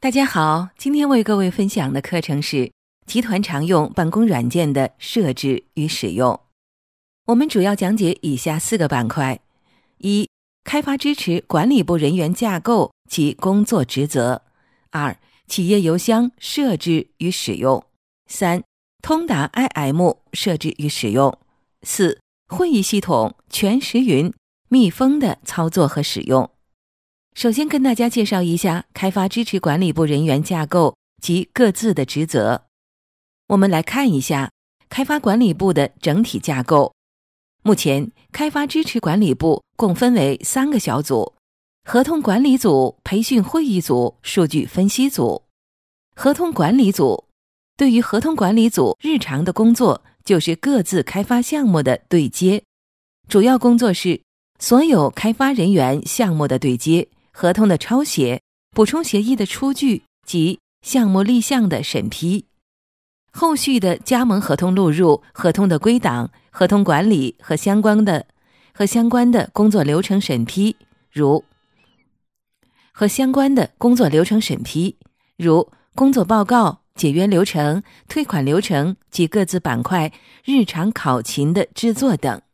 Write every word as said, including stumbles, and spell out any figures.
大家好，今天为各位分享的课程是集团常用办公软件的设置与使用。我们主要讲解以下四个板块：一、开发支持管理部人员架构及工作职责；二、企业邮箱设置与使用；三、通达 I M 设置与使用；四、会议系统全时云密封的操作和使用。首先跟大家介绍一下开发支持管理部人员架构及各自的职责。我们来看一下开发管理部的整体架构。目前开发支持管理部共分为三个小组：合同管理组、培训会议组、数据分析组。合同管理组对于合同管理组日常的工作就是各自开发项目的对接，主要工作是所有开发人员项目的对接、合同的抄写、补充协议的出具及项目立项的审批。后续的加盟合同录入、合同的归档、合同管理和相关的和相关的工作流程审批，如和相关的工作流程审批，如工作报告、解约流程、退款流程及各自板块日常考勤的制作等。